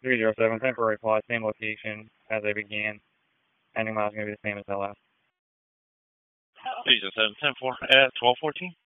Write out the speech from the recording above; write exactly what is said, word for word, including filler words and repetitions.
three zero seven, temporary flight, same location as they began. Landing miles going to be the same as L S. three zero seven, ten four at twelve fourteen.